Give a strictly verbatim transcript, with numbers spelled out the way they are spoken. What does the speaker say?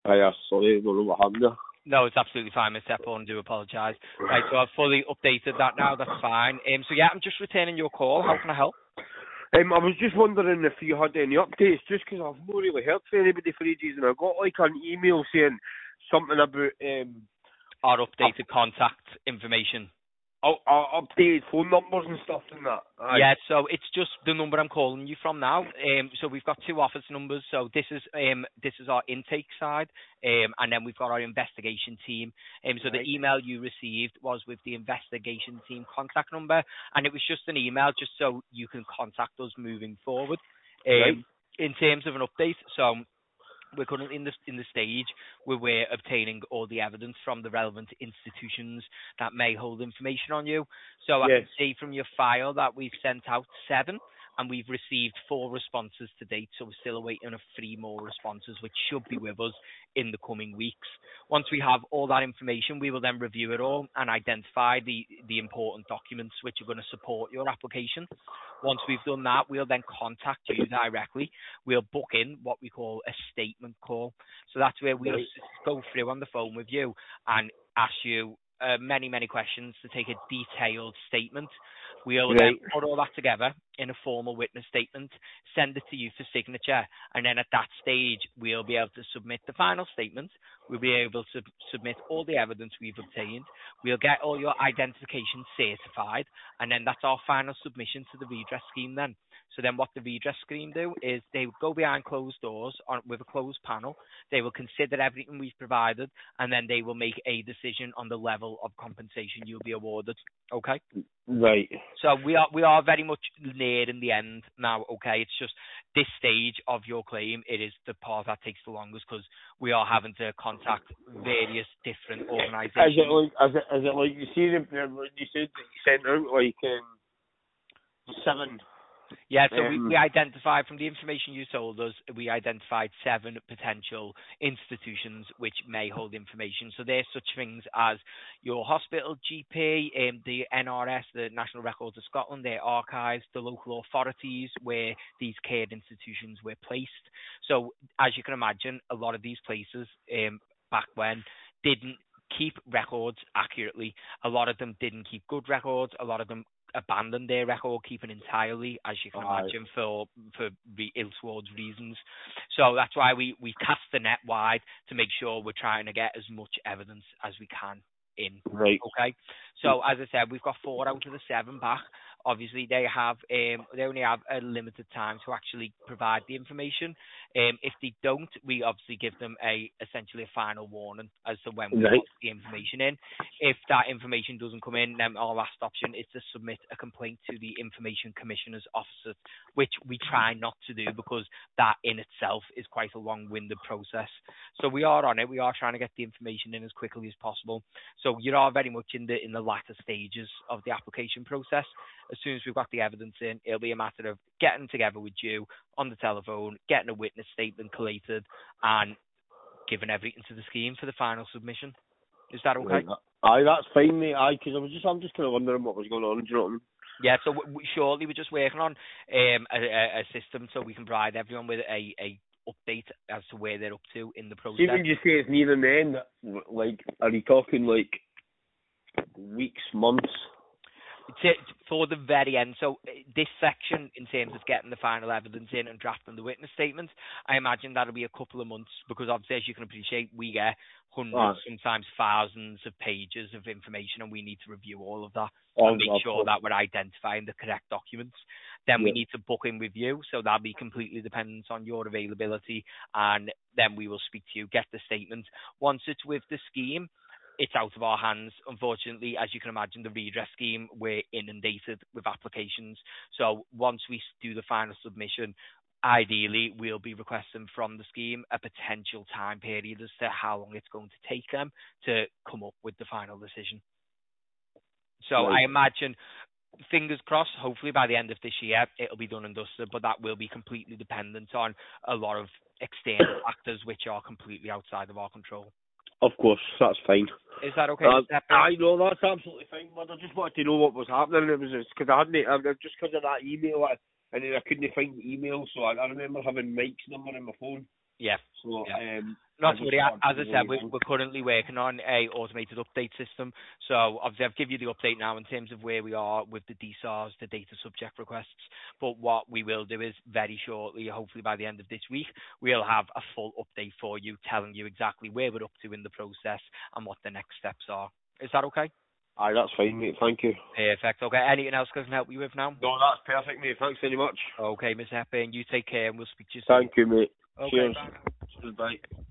I uh, sorry, I don't know what happened there. No, it's absolutely fine, Mister Epple, do apologise. Right, so I've fully updated that now, that's fine. Um, so yeah, I'm just returning your call. How can I help? Um, I was just wondering if you had any updates, just 'cause I've not really heard from anybody for ages, and I got like an email saying something about um, Our updated contact information. uh, uh, updated phone numbers and stuff and that. Aye. Yeah, so it's just the number I'm calling you from now. Um, so we've got two office numbers. So this is um, this is our intake side, um, and then we've got our investigation team. Um, so Right. the email you received was with the investigation team contact number, and it was just an email just so you can contact us moving forward. Right. Um, in terms of an update, so we're currently in the, in the stage where we're obtaining all the evidence from the relevant institutions that may hold information on you. So I Yes. can see from your file that we've sent out seven and we've received four responses to date. So we're still awaiting three more responses, which should be with us in the coming weeks. Once we have all that information, we will then review it all and identify the, the important documents which are going to support your application. Once we've done that, we'll then contact you directly. We'll book in what we call a statement call. So that's where we'll Right. go through on the phone with you and ask you uh, many, many questions to take a detailed statement. We'll Right. then put all that together in a formal witness statement, send it to you for signature, and then at that stage, we'll be able to submit the final statement. We'll be able to submit all the evidence we've obtained. We'll get all your identification certified, and then that's our final submission to the redress scheme then. So then what the redress scheme do is they go behind closed doors on, with a closed panel. They will consider everything we've provided, and then they will make a decision on the level of compensation you'll be awarded. Okay? Right. So we are we are very much near in the end now. Okay, it's just this stage of your claim. It is the part that takes the longest because we are having to contact various different Is organisations. it like is it is it like you see them? You said that you sent out like um, seven. Yeah, so we, Um, we identified, from the information you told us, we identified seven potential institutions which may hold information. So there's such things as your hospital, G P, um, the N R S, the National Records of Scotland, their archives, the local authorities where these care institutions were placed. So as you can imagine, a lot of these places um, back when didn't keep records accurately. A lot of them didn't keep good records. A lot of them abandoned their record keeping entirely, as you can Aye. imagine, for for re- ill towards reasons. So that's why we we cast the net wide to make sure we're trying to get as much evidence as we can in. Right. Okay. So as I said, we've got four out of the seven back. Obviously, they have um, they only have a limited time to actually provide the information. Um, if they don't, we obviously give them a essentially a final warning as to when we Right. want the information in. If that information doesn't come in, then our last option is to submit a complaint to the Information Commissioner's Office, which we try not to do because that in itself is quite a long-winded process. So we are on it. We are trying to get the information in as quickly as possible. So you are very much in the in the latter stages of the application process. As soon as we've got the evidence in, it'll be a matter of getting together with you on the telephone, getting a witness statement collated, and giving everything to the scheme for the final submission. Is that okay? Right. Aye, that's fine, mate. Aye, because I was just I'm just kind of wondering what was going on. Do you know what I mean? Yeah, so w- w- shortly we're just working on um, a, a, a system so we can provide everyone with a, a update as to where they're up to in the process. See, when you say it's nearing the end, like, are you talking like weeks, months? To, for the very end, so uh, this section in terms of getting the final evidence in and drafting the witness statement, I imagine that'll be a couple of months because obviously, as you can appreciate, we get hundreds, Ah. sometimes thousands of pages of information, and we need to review all of that Oh, and make of sure course. that we're identifying the correct documents. Then we Yeah. need to book in with you, so that'll be completely dependent on your availability, and then we will speak to you, get the statement. Once it's with the scheme, it's out of our hands. Unfortunately, as you can imagine, the redress scheme, we're inundated with applications. So once we do the final submission, ideally, we'll be requesting from the scheme a potential time period as to how long it's going to take them to come up with the final decision. So Right. I imagine, fingers crossed, hopefully by the end of this year, it'll be done and dusted, but that will be completely dependent on a lot of external factors which are completely outside of our control. Of course, that's fine. Is that okay? Uh, Mister I know that's absolutely fine, but I just wanted to know what was happening. It was because I hadn't, I, just because of that email, I, and then I couldn't find the email, so I, I remember having Mike's number in my phone. Yeah. So, yeah. um, Not I to just worry. wanted As to I know said, you we're, know. we're currently working on a automated update system. So obviously, I've given you the update now in terms of where we are with the D SARS, the data subject requests. But what we will do is very shortly, hopefully by the end of this week, we'll have a full update for you, telling you exactly where we're up to in the process and what the next steps are. Is that okay? Aye, that's fine, mate. Thank you. Perfect. Okay. Anything else I can help you with now? No, that's perfect, mate. Thanks very much. Okay, Miss Hepburn, you take care and we'll speak to you soon. Thank you, mate. Okay, Cheers. bye. Cheers, bye.